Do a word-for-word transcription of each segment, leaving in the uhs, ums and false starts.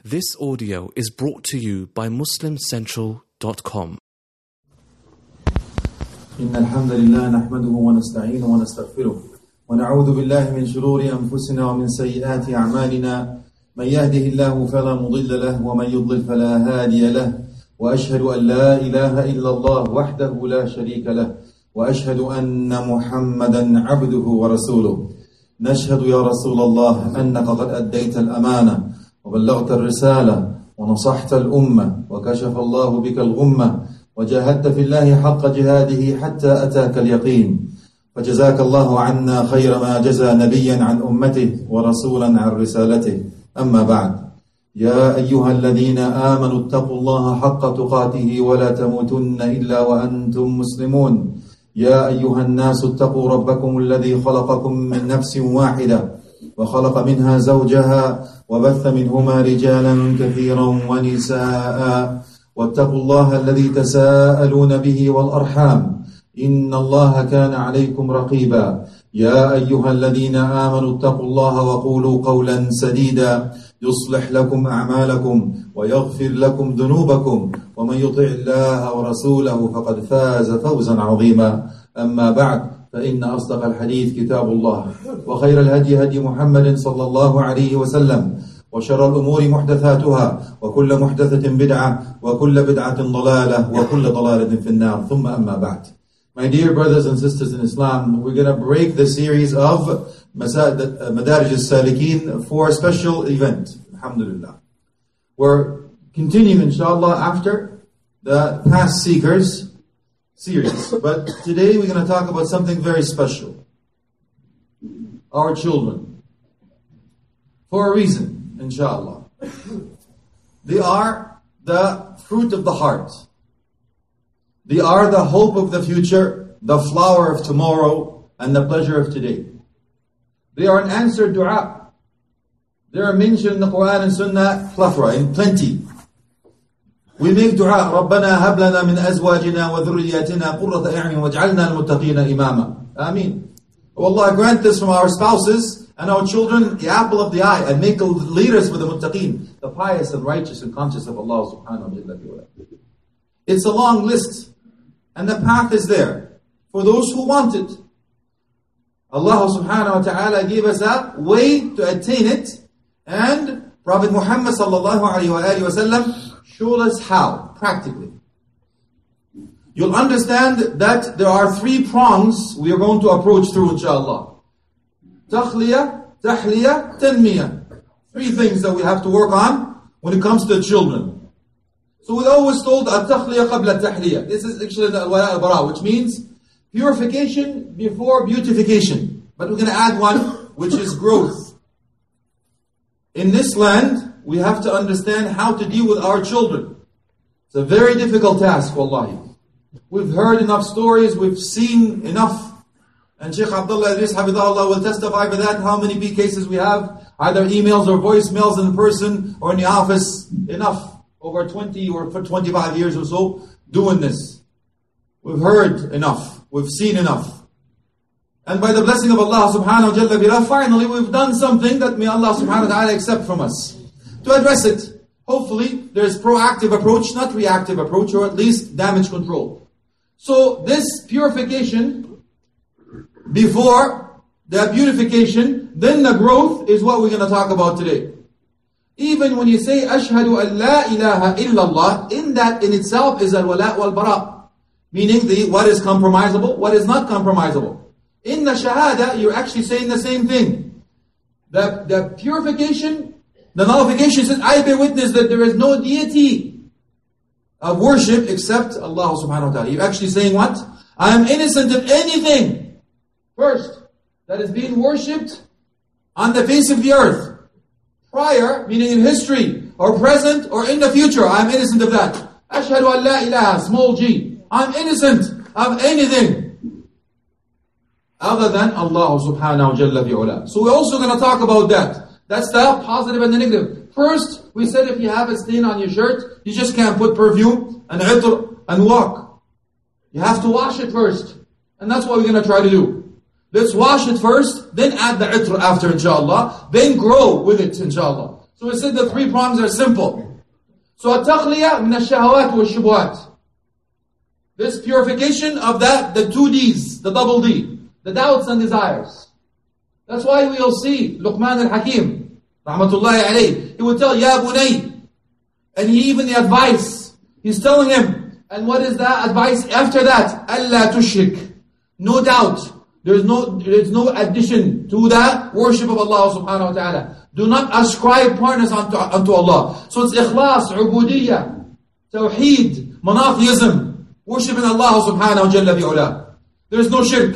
This audio is brought to you by muslim central dot com. إن الحمد لله نحمده ونستعينه ونستغفره ونعوذ بالله من شرور أنفسنا ومن سيئات أعمالنا من يهده الله فلا مضل له ومن يضلل فلا هادي له وأشهد أن لا إله إلا الله وحده لا شريك له وأشهد أن محمدا عبده ورسوله. نشهد يا رسول الله أنك قد أديت الأمانة وبلغت الرسالة ونصحت الأمة وكشف الله بك الغمة وجاهدت في الله حق جهاده حتى أتاك اليقين، فجزاك الله عنا خير ما جزى نبيا عن أمته ورسولا عن رسالته. أما بعد، يا أيها الذين آمنوا اتقوا الله حق تقاته ولا تموتن إلا وأنتم مسلمون. يا أيها الناس اتقوا ربكم الذي خلقكم من نفس واحدة وخلق منها زوجها وبث منهما رجالا كثيرا ونساء واتقوا الله الذي تساءلون به والأرحام إن الله كان عليكم رقيبا. يا أيها الذين آمنوا اتقوا الله وقولوا قولا سديدا يصلح لكم أعمالكم ويغفر لكم ذنوبكم ومن يطع الله ورسوله فقد فاز فوزا عظيما. أما بعد، فإن أصدق الحديث كتاب الله وخير الهدي هدي محمد صلى الله عليه وسلم وشر الأمور محدثاتها وكل محدثة بدعة وكل بدعة ضلالة وكل ضلالة في النار. ثم أما بعد. My dear brothers and sisters in Islam, we're going to break the series of Madarij al-Salikin for a special event. Alhamdulillah. We're continuing inshallah after the Past Seekers series. But today we're going to talk about something very special. Our children. For a reason, inshallah. They are the fruit of the heart. They are the hope of the future, the flower of tomorrow, and the pleasure of today. They are an answered dua. They are mentioned in the Quran and Sunnah plethora, in plenty. We make dua, رَبَّنَا هَبْ لَنَا مِنْ أَزْوَاجِنَا وَذُرِّيَّاتِنَا قُرَّةَ أَعْيُنٍ وَاجْعَلْنَا الْمُتَّقِينَ إِمَامًا. Ameen. Oh Allah, grant this from our spouses and our children, the apple of the eye, and make leaders for the muttaqeen, the pious and righteous and conscious of Allah subhanahu wa ta'ala. It's a long list. And the path is there for those who want it. Allah subhanahu wa ta'ala gave us a way to attain it, and Prophet Muhammad sallallahu alayhi wa sallam showed us how, practically. You'll understand that there are three prongs we are going to approach through, inshallah. Takhliya, tahliya, tanmiya. Three things that we have to work on when it comes to children. So we're always told at-takhliya qabla at-tahliya. This is actually the al-wala al-bara, which means purification before beautification. But we're going to add one, which is growth. In this land, we have to understand how to deal with our children. It's a very difficult task, wallahi. We've heard enough stories, we've seen enough. And Shaykh Abdullah Idris Hafidhahullah will testify for that, how many cases we have, either emails or voicemails in person or in the office. Enough. Over twenty or for twenty-five years or so, doing this. We've heard enough. We've seen enough. And by the blessing of Allah subhanahu wa ta'ala, finally we've done something that may Allah subhanahu wa ta'ala accept from us. To address it, hopefully there's proactive approach, not reactive approach, or at least damage control. So this purification before the beautification, then the growth is what we're going to talk about today. Even when you say ashhadu an la ilaha illallah, in that in itself is al-wala wal-bara, meaning the what is compromisable, what is not compromisable. In the shahada, you're actually saying the same thing. The, the purification, the nullification says, I bear witness that there is no deity of worship except Allah subhanahu wa ta'ala. You're actually saying what? I am innocent of anything, first, that is being worshipped on the face of the earth. Prior, meaning in history, or present, or in the future, I am innocent of that. Ashhadu an la ilaha, small g. I am innocent of anything other than Allah subhanahu wa ta'ala. So we're also going to talk about that. That's the positive and the negative. First, we said if you have a stain on your shirt, you just can't put perfume and itr and walk. You have to wash it first. And that's what we're going to try to do. Let's wash it first, then add the itr after, inshallah. Then grow with it, inshallah. So So we said the three prongs are simple. So التخلية من الشهوات والشبهات. This purification of that, the two D's, the double D, the doubts and desires. That's why we'll see Luqman al-Hakim, rahmatullahi alayhi, he would tell, Ya bunay, and he even the advice, he's telling him, and what is that advice after that? Allah tushrik. No doubt, there's no, there's no addition to the worship of Allah subhanahu wa ta'ala. Do not ascribe partners unto, unto Allah. So it's ikhlas, ubudiyya, tawheed, monotheism, worshiping Allah subhanahu wa jalla bi'ula. There's no shirk.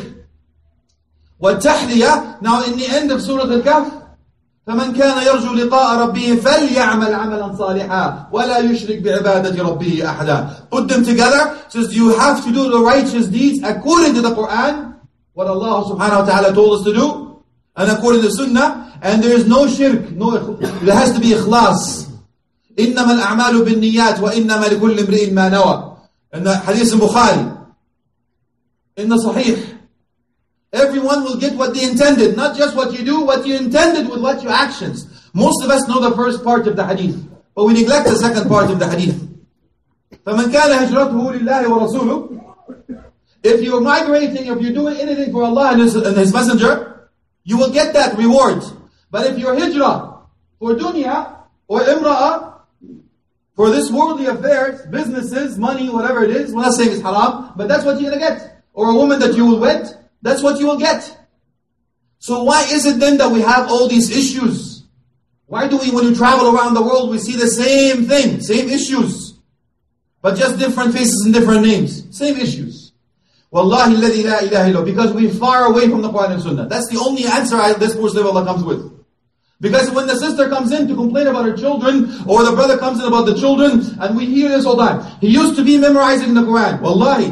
وَالتَّحْلِيَةِ. Now in the end of Surah Al-Kahf, فَمَنْ كَانَ يَرْجُو لِقَاءَ رَبِّهِ فَلْيَعْمَلْ عَمَلًا صَالِحًا وَلَا يُشْرِكْ بِعِبَادَةِ رَبِّهِ أَحَدًا. Put them together. Says you have to do the righteous deeds according to the Quran, what Allah subhanahu wa ta'ala told us to do, and according to Sunnah, and there is no shirk. No, there has to be ikhlas. إِنَّمَا الْأَعْمَالُ بِالنِّيَّاتِ وَإِنَّمَا لِكُلِّ امْرِئٍ مَا نَوَى. In the Hadith in Bukhari, in the Sahih, everyone will get what they intended, not just what you do, what you intended with what your actions. Most of us know the first part of the Hadith, but we neglect the second part of the Hadith. فَمَنْ كَانَ هِجْرَتُهُ لِلَّهِ وَرَسُولُهُ. If you're migrating, if you're doing anything for Allah and His, and His Messenger, you will get that reward. But if you're hijrah for dunya or imra'ah, for this worldly affairs, businesses, money, whatever it is, we're not saying it's haram, but that's what you're going to get. Or a woman that you will wed, that's what you will get. So why is it then that we have all these issues? Why do we, when we travel around the world, we see the same thing, same issues, but just different faces and different names, same issues? Wallahi alladhi la ilaha illa, because we're far away from the Quran and Sunnah. That's the only answer I, this Muslim Allah comes with. Because when the sister comes in to complain about her children, or the brother comes in about the children, and we hear this all the time. He used to be memorizing the Quran. Wallahi.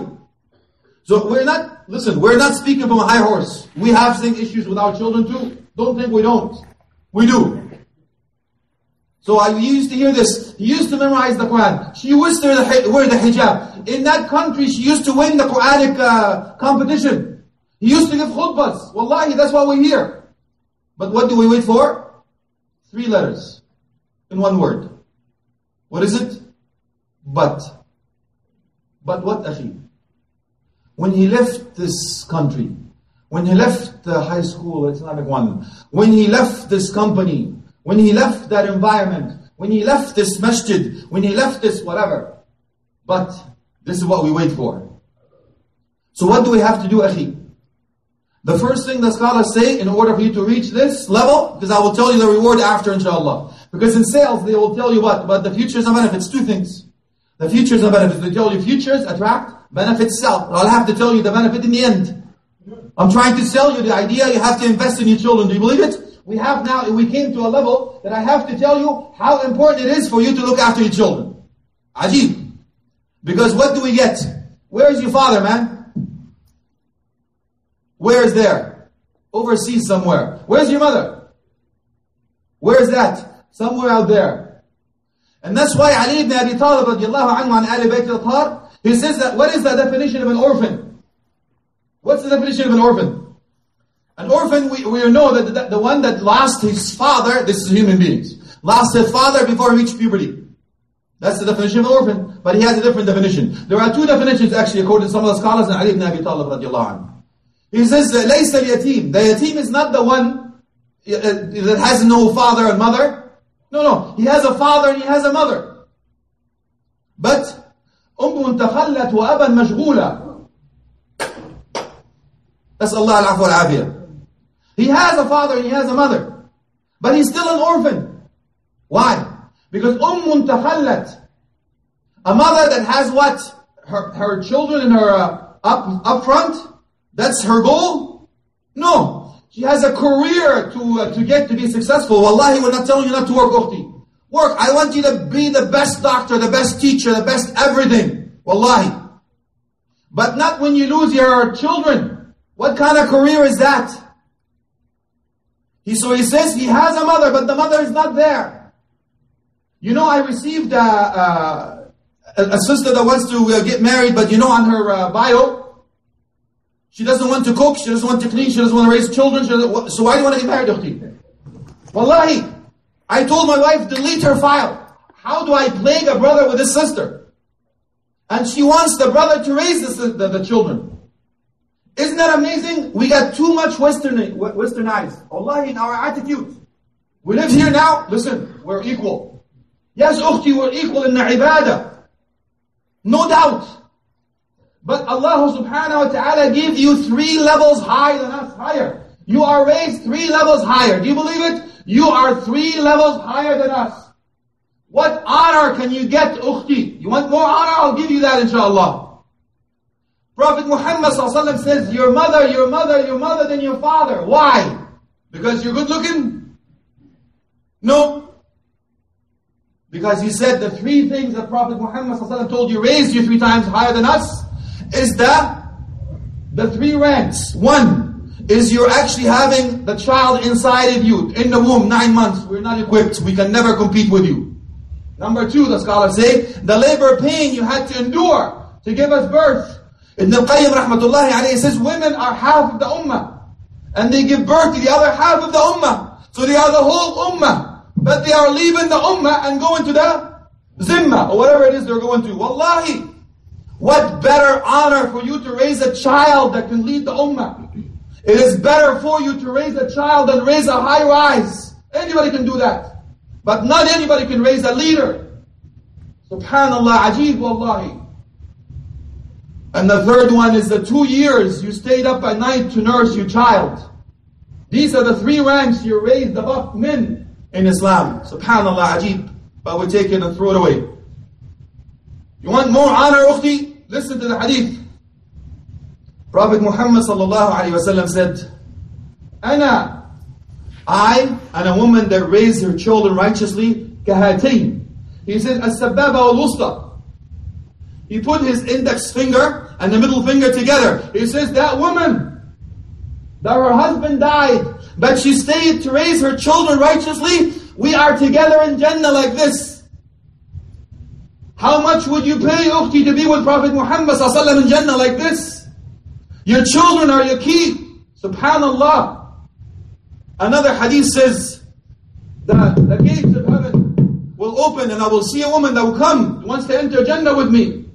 So we're not, listen, we're not speaking from a high horse. We have same issues with our children too. Don't think we don't. We do. So I used to hear this. He used to memorize the Quran. She used to wear the hijab. In that country, she used to win the Quranic uh, competition. He used to give khutbahs. Wallahi, that's what we hear. But what do we wait for? Three letters in one word. What is it? But. But what, akhi? When he left this country, when he left the high school, Islamic one, when he left this company, when he left that environment, when he left this masjid, when he left this whatever. But this is what we wait for. So what do we have to do, akhi? The first thing the scholars say, in order for you to reach this level, because I will tell you the reward after, inshallah. Because in sales, they will tell you what? About the futures and benefits. Two things. The futures and benefits. They tell you futures attract, benefits sell. But I'll have to tell you the benefit in the end. I'm trying to sell you the idea you have to invest in your children. Do you believe it? We have now, we came to a level that I have to tell you how important it is for you to look after your children. Ajib. Because what do we get? Where is your father, man? Where is there? Overseas somewhere. Where's your mother? Where is that? Somewhere out there. And that's why Ali ibn Abi Talib radiallahu anhu an Ali Bayt al-Athhar, he says that, what is the definition of an orphan? What's the definition of an orphan? An orphan, we, we know that the, the one that lost his father, this is human beings, lost his father before he reached puberty. That's the definition of an orphan. But he has a different definition. There are two definitions actually according to some of the scholars and Ali ibn Abi Talib radiallahu anhu. He says, لَيْسَ الْيَتِيمِ. The yatim is not the one that has no father and mother. No, no. He has a father and he has a mother. But أُمٌّ تَخَلَّتْ وَأَبًا مَشْغُولًا. That's Allah al-Afwa al-Afiyah. He has a father and he has a mother. But he's still an orphan. Why? Because أُمٌّ تَخَلَّتْ. A mother that has what? Her, her children in her uh, up, up front. That's her goal? No. She has a career to uh, to get to be successful. Wallahi, we're not telling you not to work, ukhti. Work. I want you to be the best doctor, the best teacher, the best everything. Wallahi. But not when you lose your children. What kind of career is that? He, so he says he has a mother, but the mother is not there. You know, I received uh, uh, a, a sister that wants to uh, get married, but you know on her uh, bio, she doesn't want to cook, she doesn't want to clean, she doesn't want to raise children. She so why do you want to get married, ukhti? Wallahi. I told my wife, delete her file. How do I plague a brother with his sister? And she wants the brother to raise the, the, the children. Isn't that amazing? We got too much Western, westernized. Allah, in our attitude. We live here now, listen, we're equal. Yes, ukhti, we're equal in the ibadah. No doubt. But Allah subhanahu wa ta'ala gave you three levels higher than us, higher. You are raised three levels higher. Do you believe it? You are three levels higher than us. What honor can you get, ukhti? You want more honor? I'll give you that, inshallah. Prophet Muhammad sallallahu alaihi wasallam says, your mother, your mother, your mother than your father. Why? Because you're good looking? No. Because he said the three things that Prophet Muhammad sallallahu alaihi wasallam told you raised you three times higher than us is the, the three ranks. One is you're actually having the child inside of you, in the womb, nine months. We're not equipped. We can never compete with you. Number two, the scholars say, the labor pain you had to endure to give us birth. Ibn al-Qayyim rahmatullahi alayhi says, women are half of the ummah. And they give birth to the other half of the ummah. So they are the whole ummah. But they are leaving the ummah and going to the zimma, or whatever it is they're going to. Wallahi, what better honor for you to raise a child that can lead the ummah. It is better for you to raise a child than raise a high rise. Anybody can do that. But not anybody can raise a leader. Subhanallah, ajeeb wallahi. And the third one is the two years you stayed up at night to nurse your child. These are the three ranks you raised above men in Islam. Subhanallah, ajeeb. But we take it and throw it away. You want more honor, ukhti? Listen to the hadith. Prophet Muhammad sallallahu alayhi wa sallam said, Ana, I and a woman that raised her children righteously, kahatayn. He said, as-sababa wal-wusta. He put his index finger and the middle finger together. He says, that woman, that her husband died, but she stayed to raise her children righteously, we are together in Jannah like this. How much would you pay, ukhti, to be with Prophet Muhammad sallallahu alayhi wa sallam in Jannah like this? Your children are your key. Subhanallah. Another hadith says that the gates of heaven will open and I will see a woman that will come, who wants to enter Jannah with me.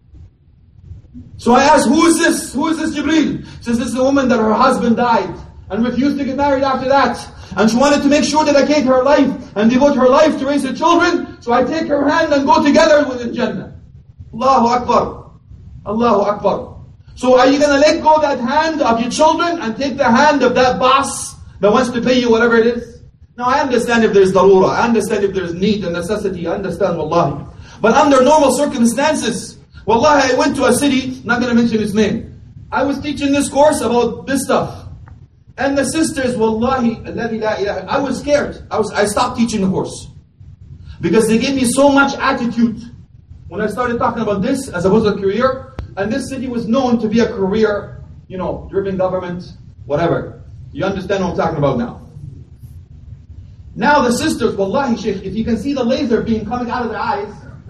So I asked, who is this? Who is this Jibreel? She says, this is a woman that her husband died and refused to get married after that. And she wanted to make sure that I dedicate her life and devote her life to raise her children. So I take her hand and go together within Jannah. Allahu Akbar. Allahu Akbar. So are you going to let go of that hand of your children and take the hand of that boss that wants to pay you whatever it is? Now I understand if there's darura, I understand if there's need and necessity, I understand, wallahi. But under normal circumstances, wallahi, I went to a city, not going to mention its name. I was teaching this course about this stuff. And the sisters, wallahi, I was scared. I was, I stopped teaching the course. Because they gave me so much attitude when I started talking about this as opposed to a career. And this city was known to be a career, you know, driven government, whatever. You understand what I'm talking about now. Now the sisters, wallahi shaykh, if you can see the laser beam coming out of their eyes,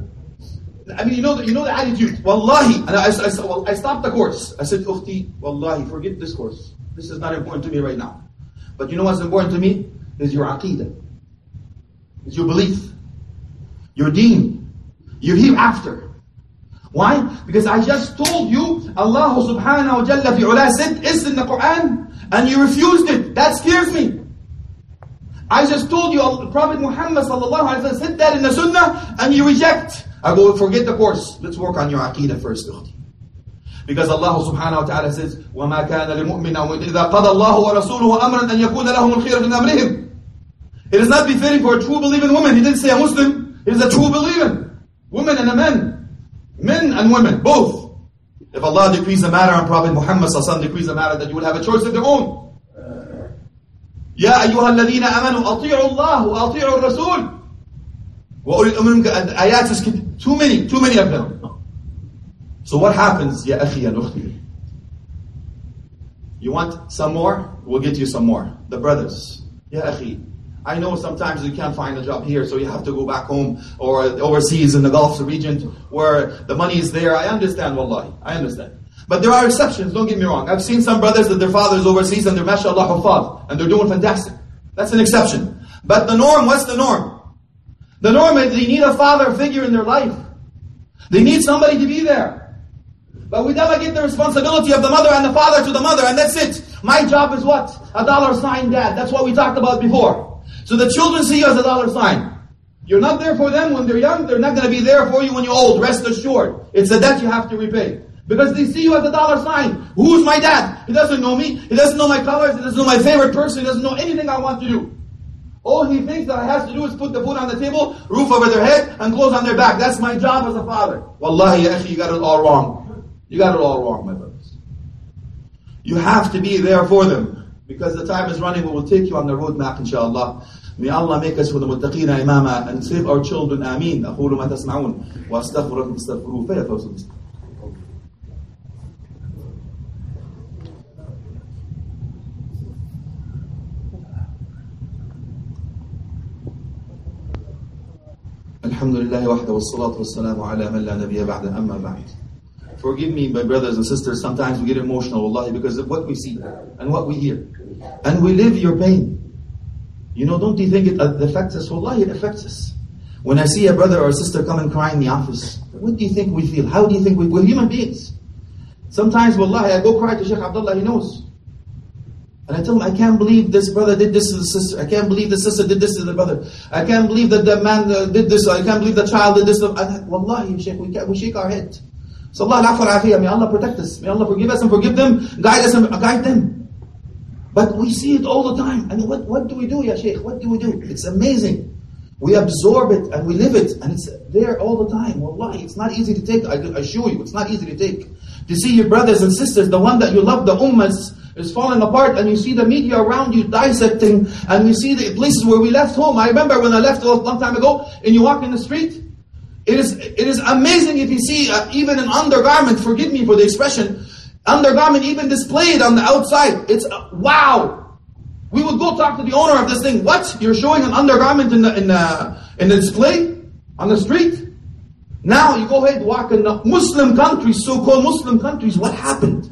I mean, you know the, you know the attitude. Wallahi, and I, I, I, I stopped the course. I said, ukhti, wallahi, forget this course. This is not important to me right now. But you know what's important to me? Is your aqeedah. Is your belief. Your deen. Your hereafter. Why? Because I just told you, Allah subhanahu wa jalla fi ula said, it's in the Quran, and you refused it. That scares me. I just told you, Prophet Muhammad sallallahu alaihi wasallam said that in the Sunnah, and you reject. I go, forget the course. Let's work on your aqeedah first. Because Allah subhanahu wa ta'ala says, وَمَا كَانَ لِمُؤْمِنَ إِذَا قَضَى اللَّهُ وَرَسُولُهُ أَمْرًا أَنْ يَكُونَ لَهُمُ الْخِيَرَةُ مِنْ أَمْرِهِمْ. It is not befitting for a true believing woman. He didn't say a Muslim. It is a true believing woman and a man. Men and women, both. If Allah decrees a matter and Prophet Muhammad sallallahu alaihi wasallam decrees a matter, that you will have a choice of their own. Ya ayyuha alladhina amanu ati'u Allah wa ati'u Rasul. Wa ulil umri minkum. Ayat is too many, too many of them. So what happens, ya akhi and ukhti? You want some more? We'll get you some more. The brothers. Ya akhi. I know sometimes you can't find a job here, so you have to go back home or overseas in the Gulf region where the money is there. I understand, wallahi. I understand. But there are exceptions, don't get me wrong. I've seen some brothers that their father is overseas and they're mashallah hufad and they're doing fantastic. That's an exception. But the norm, what's the norm? The norm is they need a father figure in their life. They need somebody to be there. But we delegate the responsibility of the mother and the father to the mother, and that's it. My job is what? A dollar sign dad. That's what we talked about before. So the children see you as a dollar sign. You're not there for them when they're young. They're not going to be there for you when you're old. Rest assured. It's a debt you have to repay. Because they see you as a dollar sign. Who's my dad? He doesn't know me. He doesn't know my colors. He doesn't know my favorite person. He doesn't know anything I want to do. All he thinks that I have to do is put the food on the table, roof over their head, and clothes on their back. That's my job as a father. Wallahi, ya akhi, you got it all wrong. You got it all wrong, my brothers. You have to be there for them. Because the time is running, we will take you on the roadmap, inshallah. May Allah make us for the muttaqina imama and save our children. Ameen. أقول ما تسمعون وأستغفر لكم استغفروه فيتوسل. الحمد لله وحده والصلاة والسلام على من لا نبي بعد أما بعد. Forgive me, my brothers and sisters, sometimes we get emotional, wallahi, because of what we see and what we hear. And we live your pain. You know, don't you think it affects us? Wallahi, it affects us. When I see a brother or a sister come and cry in the office, what do you think we feel? How do you think we... We're human beings. Sometimes, wallahi, I go cry to Sheikh Abdullah, he knows. And I tell him, I can't believe this brother did this to the sister. I can't believe the sister did this to the brother. I can't believe that the man uh, did this. I can't believe the child did this. To... I, wallahi, Sheikh, we, we shake our head. So Allah al-afwa al-afiyah, may Allah protect us. May Allah forgive us and forgive them. Guide us and guide them. But we see it all the time. And what, what do we do, Ya Shaykh? What do we do? It's amazing. We absorb it and we live it. And it's there all the time. Wallahi, it's not easy to take. I assure you, it's not easy to take. To see your brothers and sisters, the one that you love, the ummah, is falling apart. And you see the media around you dissecting. And you see the places where we left home. I remember when I left a long time ago, and you walk in the street. It is, it is amazing if you see uh, even an undergarment, forgive me for the expression, undergarment even displayed on the outside. It's, uh, wow! We would go talk to the owner of this thing. What? You're showing an undergarment in the, in the, in the display? On the street? Now you go ahead and walk in the Muslim countries, so-called Muslim countries. What happened?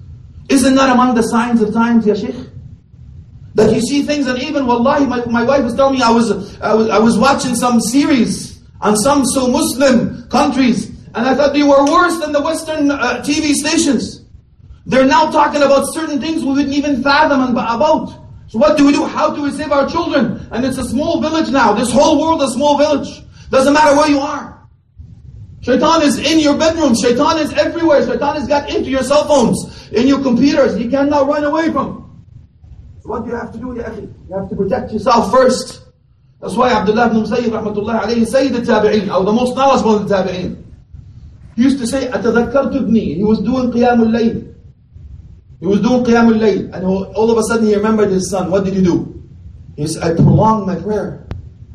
Isn't that among the signs of times, Ya Shaykh? That you see things, and even, wallahi, my, my wife was telling me, I was, I was, I was watching some series on some so Muslim countries, and I thought they were worse than the Western uh, T V stations. They're now talking about certain things we wouldn't even fathom about. So what do we do? How do we save our children? And it's a small village now. This whole world is a small village. Doesn't matter where you are. Shaitan is in your bedroom. Shaitan is everywhere. Shaitan has got into your cell phones, in your computers. You cannot run away from. So what do you have to do, ya akhi? You have to protect yourself first. That's why Abdullah ibn Musayyib rahmatullah alayhi, Sayyid al-Tabi'een, or the most knowledgeable of the Tabi'een, he used to say, أَتَذَكَّرْتُ ابْنِي. He was doing Qiyam al-Layl. He was doing Qiyam al-Layl. And all of a sudden he remembered his son. What did he do? He said, I prolonged my prayer.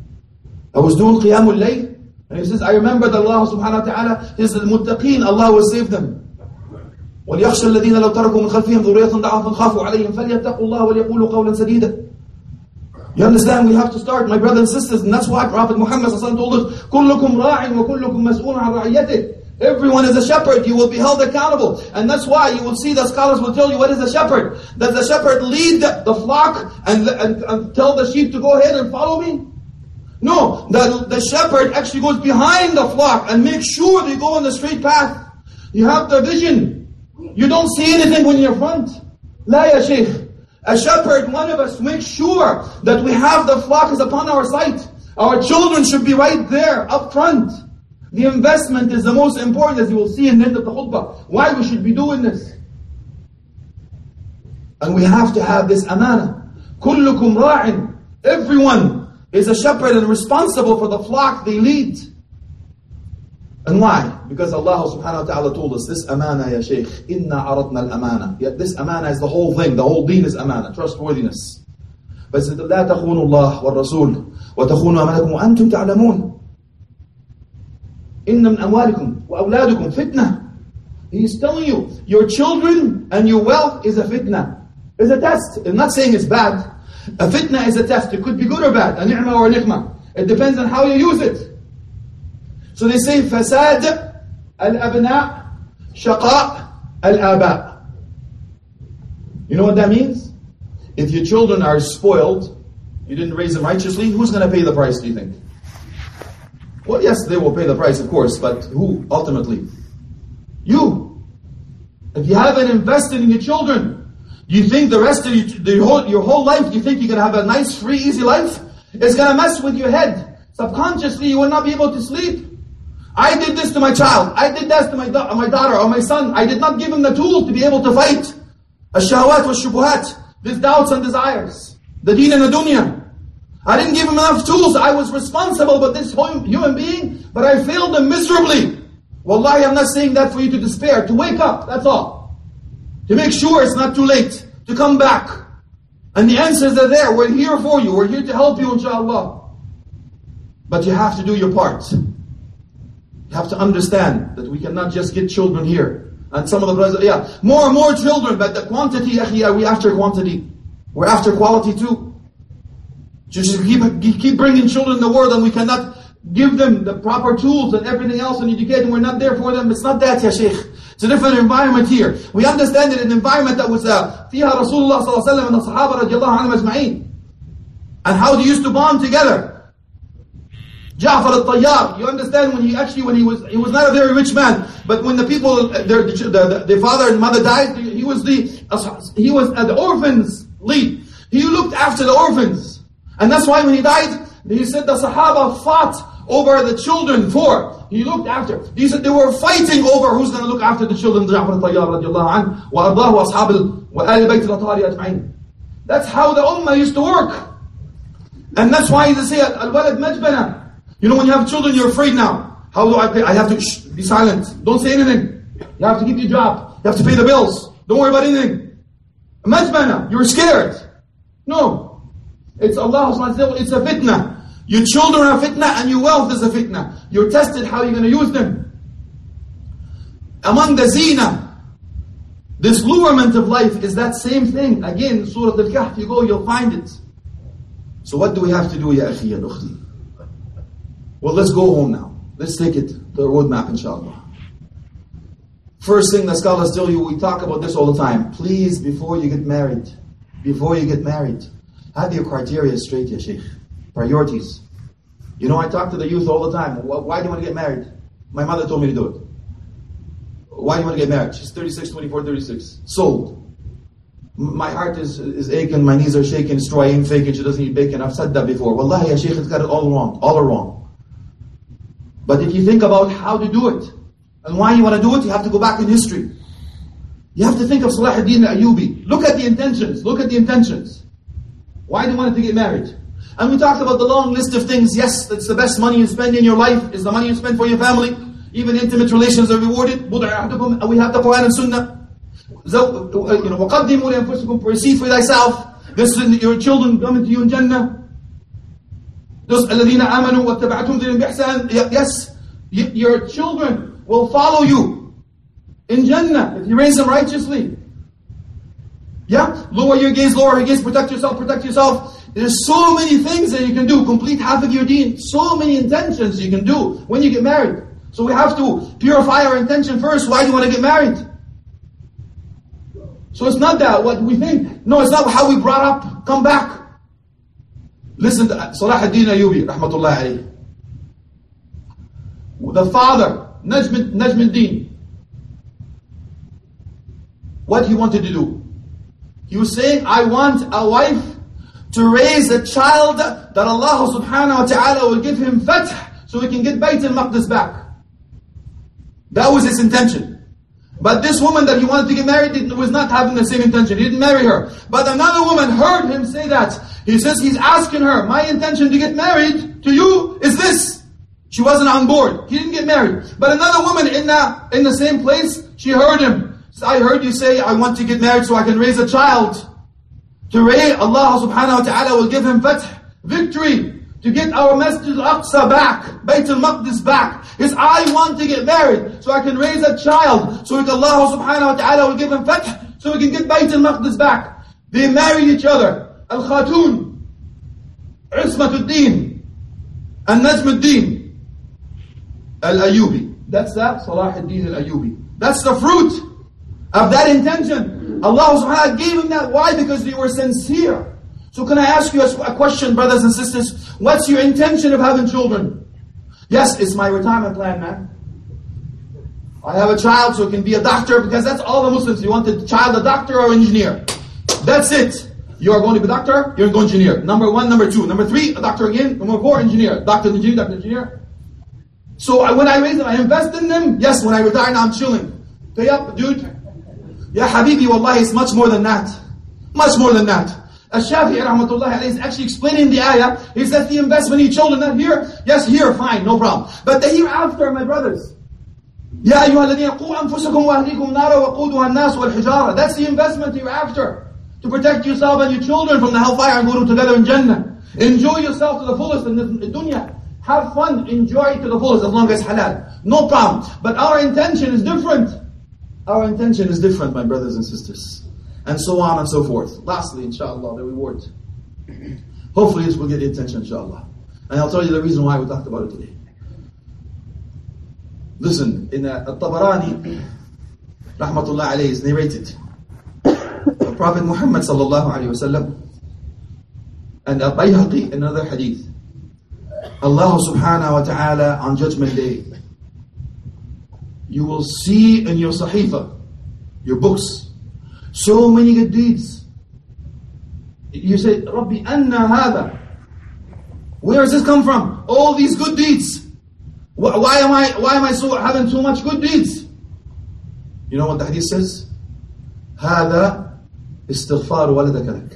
I was doing Qiyam al-Layl. And he says, I remembered Allah subhanahu wa ta'ala. He says, al-Muttaqeen, Allah will save them. وَلْيَخْشَى الَّذِينَ لَوْ تَرَكُوا مِنْ خَلْفِهِمْ ذُرِّيَّةً ضَعَافًا خَافُوا عَلَيْهِمْ فَلْيَتَّقُوا اللَّهَ وَلْيَقُولُوا قَوْلًا سَدِيدًا. You understand? We have to start, my brothers and sisters, and that's why Prophet Muhammad told us, كُلُّكُمْ رَاعٍ وَكُلُّكُمْ مَسْئُولٌ عَنْ رَعِيَّتِهِ. Everyone is a shepherd. You will be held accountable. And that's why you will see the scholars will tell you what is a shepherd. Does the shepherd lead the, the flock and, and, and tell the sheep to go ahead and follow me? No. The, the shepherd actually goes behind the flock and makes sure they go on the straight path. You have the vision. You don't see anything when you're front. La ya shaykh. A shepherd, one of us, makes sure that we have the flock is upon our sight. Our children should be right there, up front. The investment is the most important, as you will see in the end of the khutbah. Why we should be doing this. And we have to have this amana. Kullukum ra'in. Everyone is a shepherd and responsible for the flock they lead. And why? Because Allah subhanahu wa ta'ala told us, this amana ya shaykh, inna aratna al-amana. Yet this amana is the whole thing. The whole deen is amana, trustworthiness. But it says, لا تخونوا الله والرسول وتخونوا أمانكم وأنتم تعلمون. إن من أموالكم وأولادكم فتنة. He's telling you, your children and your wealth is a fitna. It's a test. I'm not saying it's bad. A fitna is a test. It could be good or bad. A ni'mah or a ni'mah. It depends on how you use it. So they say, فساد الأبناء شقاء الآباء. You know what that means? If your children are spoiled, You didn't raise them righteously. Who's going to pay the price, do you think? Well, yes, they will pay the price, of course, but who ultimately? You. If you haven't invested in your children, do you think the rest of your, the whole, your whole life, you think you're going to have a nice, free, easy life? It's going to mess with your head. Subconsciously, you will not be able to sleep. I did this to my child. I did that to my, da- my daughter or my son. I did not give him the tools to be able to fight. Ash-shahawat wa shubuhat. These doubts and desires. The deen and the dunya. I didn't give him enough tools. I was responsible for this human being, but I failed him miserably. Wallahi, I'm not saying that for you to despair. To wake up, that's all. To make sure it's not too late. To come back. And the answers are there. We're here for you. We're here to help you, inshallah. But you have to do your part. You have to understand that we cannot just get children here. And some of the brothers, yeah, more and more children, but the quantity, are we after quantity? We're after quality too. Just keep, keep bringing children in the world and we cannot give them the proper tools and everything else and educate them. We're not there for them. It's not that, ya Shaykh. It's a different environment here. We understand it, an environment that was uh, فيها Rasulullah sallallahu alaihi wasallam and the Sahaba radiallahu anhum ajma'een. And how they used to bond together. Ja'far al-Tayyar, you understand when he actually, when he was, he was not a very rich man, but when the people, their, the, the, their father and mother died, he was the, he was uh, the orphans lead. He looked after the orphans. And that's why when he died, he said the Sahaba fought over the children for. He looked after. He said they were fighting over who's going to look after the children. Ja'far al-Tayyar radiallahu anhu wa ardahu wa ashab wa al bayt al-atari ajma'in. That's how the ummah used to work. And that's why they say al-walad majbana. You know, when you have children, you're afraid now. How do I pay? I have to shh, be silent. Don't say anything. You have to keep your job. You have to pay the bills. Don't worry about anything. Majbana, you're scared. No. It's Allah subhanahu wa ta'ala, it's a fitna. Your children are fitna and your wealth is a fitna. You're tested how you're going to use them. Among the zina, this lurement of life is that same thing. Again, Surah Al-Kahf, you go, you'll find it. So what do we have to do, ya akhi, ya ukhti? Well, let's go home now. Let's take it, the roadmap, inshallah. First thing the scholars tell you, we talk about this all the time. Please, before you get married, before you get married, have your criteria straight, ya Shaykh. Priorities. You know, I talk to the youth all the time. Why do you want to get married? My mother told me to do it. Why do you want to get married? She's thirty-six, twenty-four, thirty-six. Sold. My heart is, is aching, my knees are shaking, it's dry, ain't faking, she doesn't eat bacon. I've said that before. Wallahi, ya Shaykh, it's got it all wrong. All are wrong. But if you think about how to do it, and why you want to do it, you have to go back in history. You have to think of Salah ad-Din al-Ayyubi. Look at the intentions. Look at the intentions. Why do you want to get married? And we talked about the long list of things. Yes, that's the best money you spend in your life, is the money you spend for your family. Even intimate relations are rewarded. We have the Quran and Sunnah. You know, وَقَدِّمُوا لِأَنفُسِكُمْ, proceed for thyself. This is your children coming to you in Jannah. Those الَّذِينَ آمَنُوا وَاتَّبَعْتُمْ ذِينَ بِإِحْسَانٍ. Yes, your children will follow you in Jannah if you raise them righteously. Yeah, lower your gaze, lower your gaze, protect yourself, protect yourself. There's so many things that you can do. Complete half of your deen. So many intentions you can do when you get married. So we have to purify our intention first. Why do you want to get married? So it's not that what we think. No, it's not how we brought up. Come back. Listen to Salah ad-Din Ayyubi, rahmatullah alayhi. The father, Najm, Najm al-Din. What he wanted to do. He was saying, I want a wife to raise a child that Allah subhanahu wa ta'ala will give him fath so he can get Bayt al-Maqdis back. That was his intention. But this woman that he wanted to get married was not having the same intention. He didn't marry her. But another woman heard him say that. He says he's asking her, my intention to get married to you is this. She wasn't on board. He didn't get married. But another woman in the, in the same place, she heard him. I heard you say, I want to get married so I can raise a child. To raise, Allah subhanahu wa ta'ala will give him fath, victory. To get our Masjid al-Aqsa back, Bayt al-Maqdis back. Is I want to get married so I can raise a child. So Allah subhanahu wa ta'ala will give him fath so we can get Bayt al-Maqdis back. They married each other. Al-Khatun, Ismat al-Din, Al-Najm al-Din, Al-Ayyubi. That's that, Salah ad-Din al-Ayyubi. That's the fruit of that intention. Allah subhanahu wa ta'ala gave him that. Why? Because they were sincere. So can I ask you a question, brothers and sisters? What's your intention of having children? Yes, it's my retirement plan, man. I have a child so it can be a doctor, because that's all the Muslims. You want the child a doctor or engineer. That's it. You are going to be a doctor, you're going to be engineer. Number one, number two. Number three, a doctor again. Number four, engineer. Doctor, engineer, doctor, engineer. So I, when I raise them, I invest in them. Yes, when I retire now, I'm chilling. Pay up, dude. Ya Habibi, wallahi, it's much more than that. Much more than that. Al-Shafi'i rahmatullahi alayhi is actually explaining the ayah. He says the investment in children, not here. Yes, here, fine, no problem. But the hereafter, my brothers. Ya ayyuha alladhina qu anfusakum wa ahlikum nara wa quduha an-nas wal hijara. That's the investment hereafter. To protect yourself and your children from the hellfire and go together in Jannah. Enjoy yourself to the fullest in the dunya. Have fun, enjoy it to the fullest as long as halal. No problem. But our intention is different. Our intention is different, my brothers and sisters. And so on and so forth. Lastly, inshallah, the reward. Hopefully this will get the attention, inshallah. And I'll tell you the reason why we talked about it today. Listen, in uh, Al-Tabarani, rahmatullah alayhi, is narrated. The Prophet Muhammad sallallahu alayhi wa sallam, and Al-Bayhaqi, another hadith. Allah subhanahu wa ta'ala on Judgment Day, you will see in your sahifa, your books, so many good deeds. You say, Rabbi, anna hada. Where does this come from? All these good deeds. Why am I why am I so having so much good deeds? You know what the hadith says? Hada istighfar waladaka lak.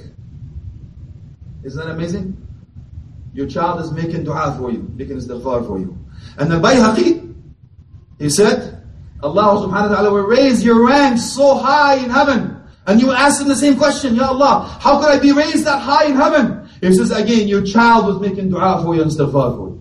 Isn't that amazing? Your child is making dua for you, making istighfar for you. And the Bayhaqi, he said, Allah subhanahu wa ta'ala will raise your rank so high in heaven. And you will ask him the same question, Ya Allah, how could I be raised that high in heaven? He says again, your child was making dua for you and istighfar for you.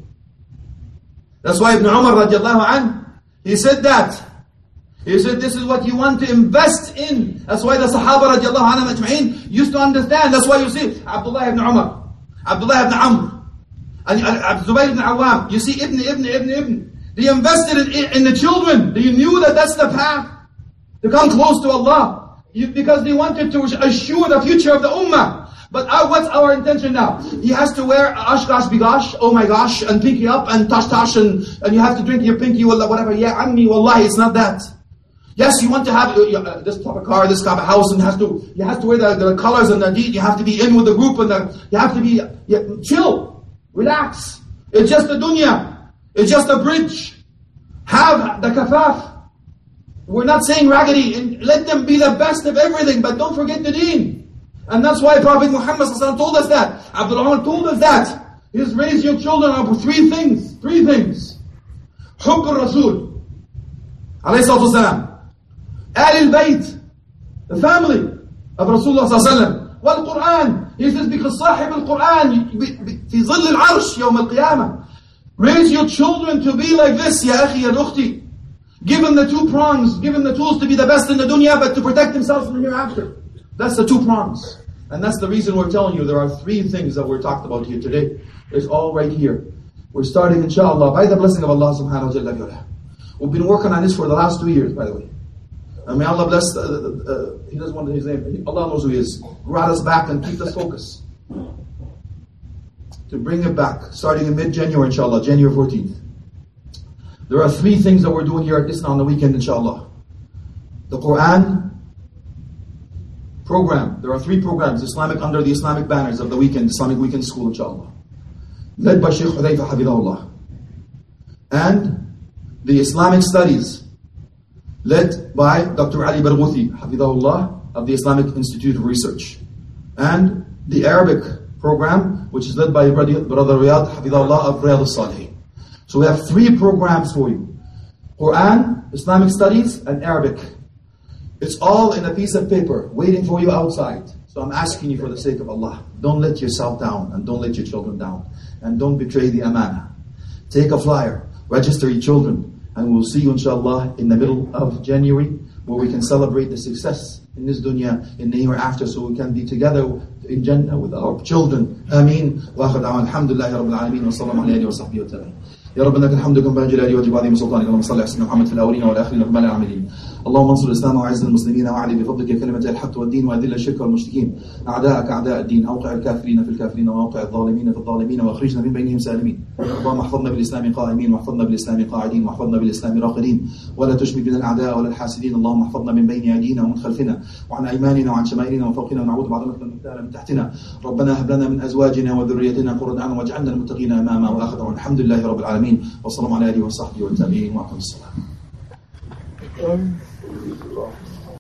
That's why Ibn Umar radiallahu anh, he said that. He said this is what you want to invest in. That's why the Sahaba radiallahu anhum ajma'in used to understand. That's why you see Abdullah ibn Umar, Abdullah ibn Amr, and Zubayr ibn Awam. You see Ibn, Ibn, Ibn, Ibn. They invested in, in the children. They knew that that's the path to come close to Allah. You, because they wanted to assure the future of the ummah. But our, what's our intention now? He has to wear ashkash bigash, oh my gosh, and pinky up, and tash tash, and, and you have to drink your pinky, whatever. Yeah, ammi, wallahi, it's not that. Yes, you want to have uh, this type of car, this type of house, and has to you have to wear the, the colors and the deed. You have to be in with the group, and the, you have to be yeah, chill, relax. It's just the dunya. It's just a bridge. Have the kafaf. We're not saying raggedy. And let them be the best of everything, but don't forget the deen. And that's why Prophet Muhammad told us that. Abdul Umar told us that. He says, raise your children up for three things. Three things. Hubb al-Rasul. Alayhi salatu wasalam. Ahl al-Bayt. The family of Rasulullah sallallahu alayhi wa sallam. Wal-Quran. He says, because sahib al-Quran. Fi zill al-arsh yawm al-qiyamah. Raise your children to be like this, ya akhi, ya ukhti. Give them the two prongs. Give them the tools to be the best in the dunya, but to protect themselves from the hereafter. That's the two prongs. And that's the reason we're telling you there are three things that we're talked about here today. It's all right here. We're starting, inshallah, by the blessing of Allah subhanahu wa ta'ala. We've been working on this for the last two years, by the way. And may Allah bless, uh, uh, He doesn't want His name, Allah knows who He is. Brought us back and keep us focused. To bring it back, starting in mid-January, inshallah, January fourteenth. There are three things that we're doing here at ISNA on the weekend, inshallah. The Quran program. There are three programs, Islamic under the Islamic banners of the weekend, Islamic Weekend School, inshallah. Led by Shaykh Hudayfa Hafidahullah. And the Islamic Studies, led by Doctor Ali Barghouthi Hafidahullah of the Islamic Institute of Research. And the Arabic program, which is led by Brother Riyad Hafidahullah of Riyad al-Salihin. So we have three programs for you. Quran, Islamic Studies, and Arabic. It's all in a piece of paper, waiting for you outside. So I'm asking you for the sake of Allah, don't let yourself down, and don't let your children down. And don't betray the amana. Take a flyer, register your children, and we'll see you inshallah in the middle of January, where we can celebrate the success in this dunya, in the hereafter, so we can be together in Jannah with our children. Ameen. Wa akhir da'wan alhamdulillahi rabbil alameen wa sallallahu alayhi wa sahbihi wa sallam. يا رب لك الحمد كما جلالي وجب عظيم سلطانك اللهم صل على سيدنا محمد في الاولين والاخرين وكمال العاملين اللهم انصر الإسلام وأعز المسلمين واعلي بفضلك كلمة الحق والدين وأذل الشرك والمشركين أعداءك أعداء الدين أوقع الكافرين في الكافرين وأوقع الظالمين في الظالمين وأخرجنا من بينهم سالمين. اللهم احفظنا بالإسلام قائمين واحفظنا بالإسلام قاعدين واحفظنا بالإسلام راقدين ولا تشمت بنا الأعداء ولا الحاسدين. اللهم احفظنا من بين أيدينا ومن خلفنا وعن أيماننا وعن شمائلنا وفوقنا ونعوذ بعظمتك من تحتنا. ربنا هب لنا من أزواجنا وذريتنا قرة أعين واجعلنا المتقين إماما. وآخر الحمد لله رب العالمين والسلام على آله وصحبه والتابعين وأقم الصلاة.